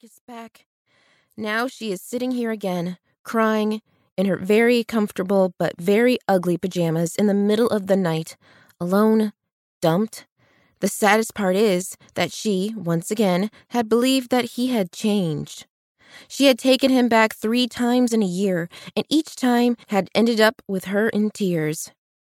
Marcus back. Now she is sitting here again, crying, in her very comfortable but very ugly pajamas in the middle of the night, alone, dumped. The saddest part is that she, once again, had believed that he had changed. She had taken him back 3 times in a year, and each time had ended up with her in tears.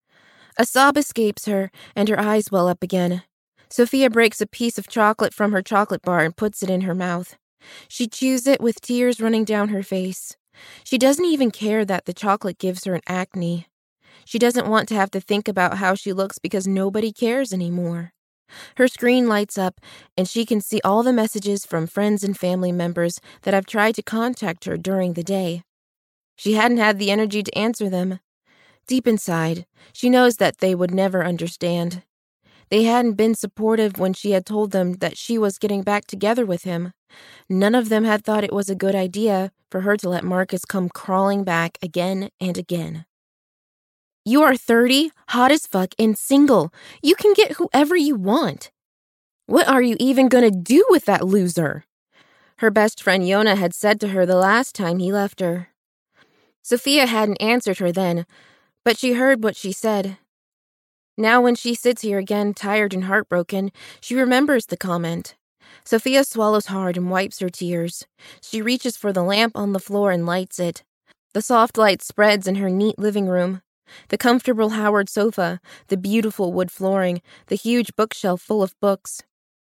A sob escapes her, and her eyes well up again. Sophia breaks a piece of chocolate from her chocolate bar and puts it in her mouth. She chews it with tears running down her face. She doesn't even care that the chocolate gives her an acne. She doesn't want to have to think about how she looks because nobody cares anymore. Her screen lights up, and she can see all the messages from friends and family members that have tried to contact her during the day. She hadn't had the energy to answer them. Deep inside, she knows that they would never understand. They hadn't been supportive when she had told them that she was getting back together with him. None of them had thought it was a good idea for her to let Marcus come crawling back again and again. You are 30, hot as fuck, and single. You can get whoever you want. What are you even gonna do with that loser? Her best friend Yona had said to her the last time he left her. Sophia hadn't answered her then, but she heard what she said. Now when she sits here again, tired and heartbroken, she remembers the comment. Sophia swallows hard and wipes her tears. She reaches for the lamp on the floor and lights it. The soft light spreads in her neat living room. The comfortable Howard sofa, the beautiful wood flooring, the huge bookshelf full of books.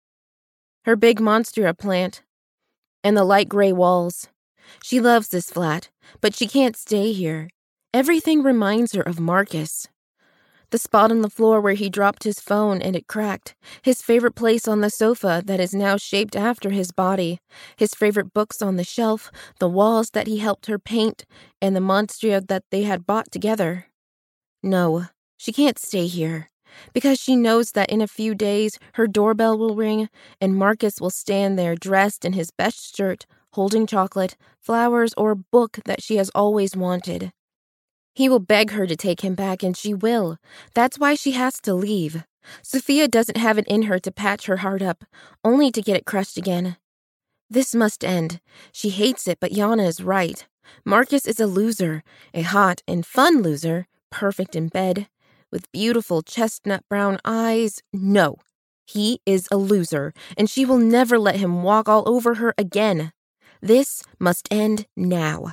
Her big monstera plant, and the light gray walls. She loves this flat, but she can't stay here. Everything reminds her of Marcus. The spot on the floor where he dropped his phone and it cracked, his favorite place on the sofa that is now shaped after his body, his favorite books on the shelf, the walls that he helped her paint, and the monstera that they had bought together. No, she can't stay here, because she knows that in a few days her doorbell will ring and Marcus will stand there dressed in his best shirt, holding chocolate, flowers, or a book that she has always wanted. He will beg her to take him back, and she will. That's why she has to leave. Sophia doesn't have it in her to patch her heart up, only to get it crushed again. This must end. She hates it, but Yana is right. Marcus is a loser, a hot and fun loser, perfect in bed, with beautiful chestnut brown eyes. No, he is a loser, and she will never let him walk all over her again. This must end now.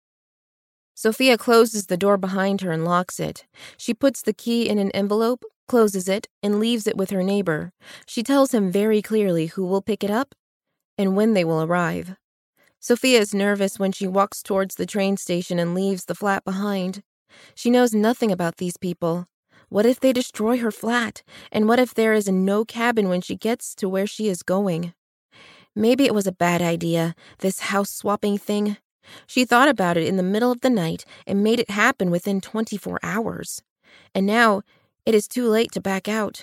Sophia closes the door behind her and locks it. She puts the key in an envelope, closes it, and leaves it with her neighbor. She tells him very clearly who will pick it up and when they will arrive. Sophia is nervous when she walks towards the train station and leaves the flat behind. She knows nothing about these people. What if they destroy her flat? And what if there is no cabin when she gets to where she is going? Maybe it was a bad idea, this house-swapping thing. She thought about it in the middle of the night and made it happen within 24 hours. And now it is too late to back out.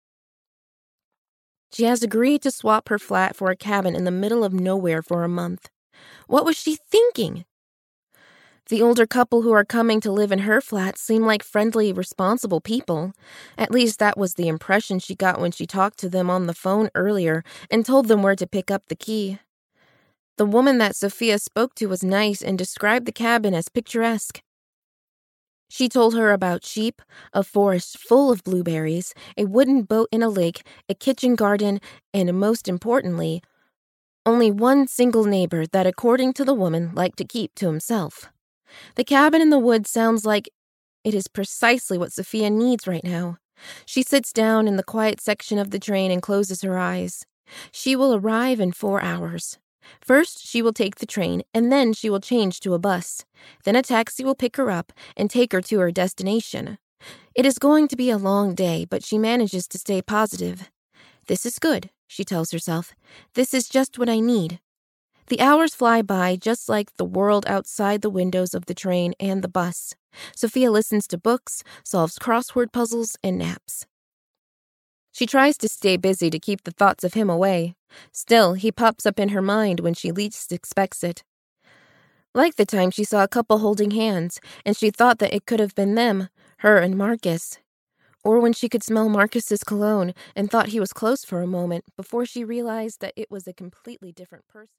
She has agreed to swap her flat for a cabin in the middle of nowhere for a month. What was she thinking? The older couple who are coming to live in her flat seem like friendly, responsible people. At least that was the impression she got when she talked to them on the phone earlier and told them where to pick up the key. The woman that Sophia spoke to was nice and described the cabin as picturesque. She told her about sheep, a forest full of blueberries, a wooden boat in a lake, a kitchen garden, and most importantly, only one single neighbor that, according to the woman, liked to keep to himself. The cabin in the woods sounds like it is precisely what Sophia needs right now. She sits down in the quiet section of the train and closes her eyes. She will arrive in 4 hours. First, she will take the train, and then she will change to a bus. Then a taxi will pick her up and take her to her destination. It is going to be a long day, but she manages to stay positive. This is good, she tells herself. This is just what I need. The hours fly by just like the world outside the windows of the train and the bus. Sophia listens to books, solves crossword puzzles, and naps. She tries to stay busy to keep the thoughts of him away. Still, he pops up in her mind when she least expects it. Like the time she saw a couple holding hands, and she thought that it could have been them, her and Marcus. Or when she could smell Marcus's cologne and thought he was close for a moment before she realized that it was a completely different person.